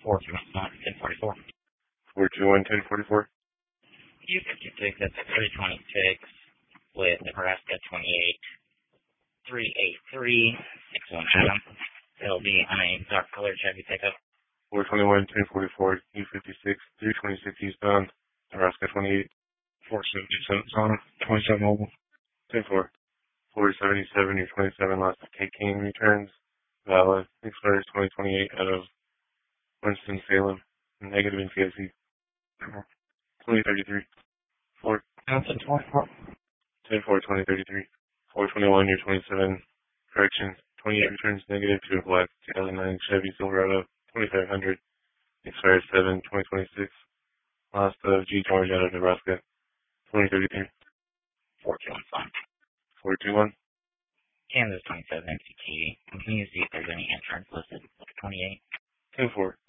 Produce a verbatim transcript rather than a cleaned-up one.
four two one, ten forty-four. four two one, ten forty-four. U fifty-six, that's three twenty-six with Nebraska twenty-eight, three eighty-three, six one Adam. It'll be on a dark colored Chevy pickup. four twenty-one, ten forty-four, U fifty-six, three twenty-six eastbound, Nebraska twenty-eight. four seventy-seven, on twenty-seven mobile. ten four. four seventy-seven, your twenty-seven last K King returns. Valid. Expires twenty twenty-eight out of Winston-Salem. Negative in P S C. twenty thirty-three. four. Johnson twenty-four. ten four, twenty thirty-three. four twenty-one, your twenty-seven. Correction. twenty-eight returns negative to a black two thousand nine Chevy Silverado. twenty-five hundred. Expires seven twenty twenty-six. Last of G. George out of Nebraska. twenty thirty-three. four two one, fine. four two one. Kansas twenty-seven M C T. Can you see if there's any insurance listed? twenty-eight. ten four.